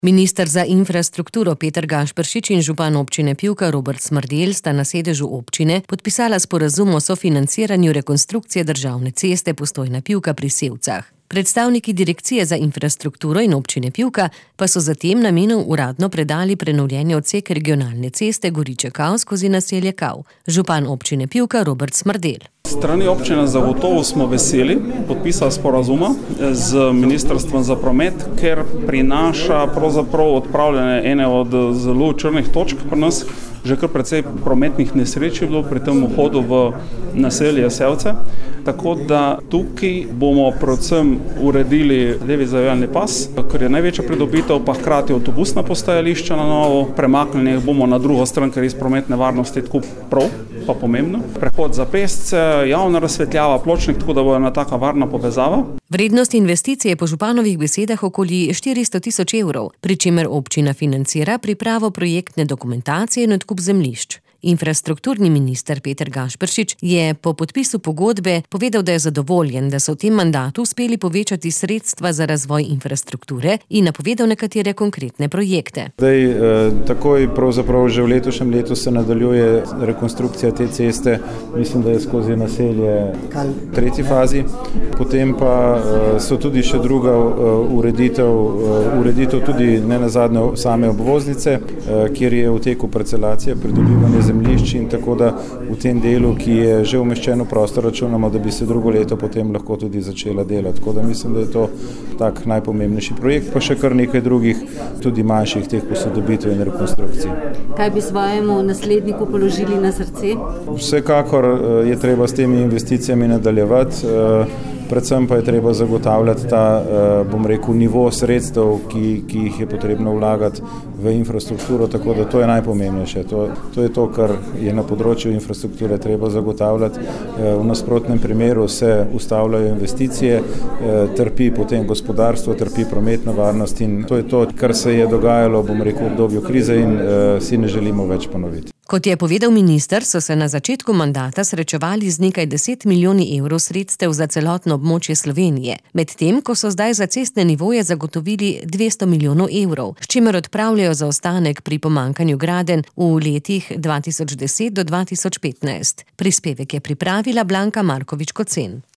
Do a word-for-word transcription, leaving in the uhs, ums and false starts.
Minister za infrastrukturo Peter Gašperšič in župan občine Pivka Robert Smrdelj sta na sedežu občine podpisala sporazum o sofinanciranju rekonstrukcije državne ceste Postojna-Pivka pri Sevcah. Predstavniki Direkcije za infrastrukturo in občine Pivka pa so za tem namenom uradno predali prenovljeni odsek regionalne ceste Goriče-Kav skozi naselje Kav. Župan občine Pivka Robert Smrdelj. Strani občine zagotovo smo veseli podpisa sporazuma z Ministrstvom za promet, ker prinaša pravzaprav odpravljanje ene od zelo črnih točk pri nas. Že kar precej prometnih nesreč je bilo pri tem vhodu v naselje Sevce. Tako da tukaj bomo predvsem uredili levi zajevalni pas, kar je največja pridobitev, pa hkrati avtobusna postajališča na novo. Premaknili bomo na drugo stran, ker iz prometne varnosti tako prav, pa pomembno. Prehod za pešce, javna razsvetljava, pločnik, tako da bo ena taka varna povezava. Vrednost investicije je po županovih besedah okoli štiristo tisoč evrov, pri čemer občina financira pripravo projektne dokumentacije in odkup zemljišč. Infrastrukturni minister Peter Gašperšič je po podpisu pogodbe povedal, da je zadovoljen, da so v tem mandatu uspeli povečati sredstva za razvoj infrastrukture in napovedal nekatere konkretne projekte. Zdaj, eh, takoj pravzaprav že v letošnjem letu se nadaljuje rekonstrukcija te ceste, mislim, da je skozi naselje v tretji fazi. Potem pa eh, so tudi še druga eh, ureditev, eh, ureditev tudi ne nazadnje same obvoznice, eh, kjer je v teku parcelacija, pridobivanje zemljišč in tako da v tem delu, ki je že umeščen v prostor, računamo, da bi se drugo leto potem lahko tudi začela delati. Tako da mislim, da je to tak najpomembnejši projekt, pa še kar nekaj drugih, tudi manjših teh posodobitev in rekonstrukcij. Kaj bi svojemu nasledniku položili na srce? Vsekakor je treba s temi investicijami nadaljevati, predvsem pa je treba zagotavljati ta, bom rekel, nivo sredstev, ki, ki jih je potrebno vlagati v infrastrukturo, tako da to je najpomembnejše. To, to je to, kar je na področju infrastrukture treba zagotavljati. V nasprotnem primeru se ustavljajo investicije, trpi potem gospodarstvo, trpi prometna varnost in to je to, kar se je dogajalo, bom rekel, v obdobju krize in uh, si ne želimo več ponoviti. Kot je povedal minister, so se na začetku mandata srečevali z nekaj deset milijoni evrov sredstev za celotno območje Slovenije, medtem ko so zdaj za cestne nivoje zagotovili dvesto milijonov evrov, s čimer odpravljajo zaostanek pri pomanjkanju gradenj v letih dva tisoč deset do dva tisoč petnajst. Prispevek je pripravila Blanka Markovič Kocen.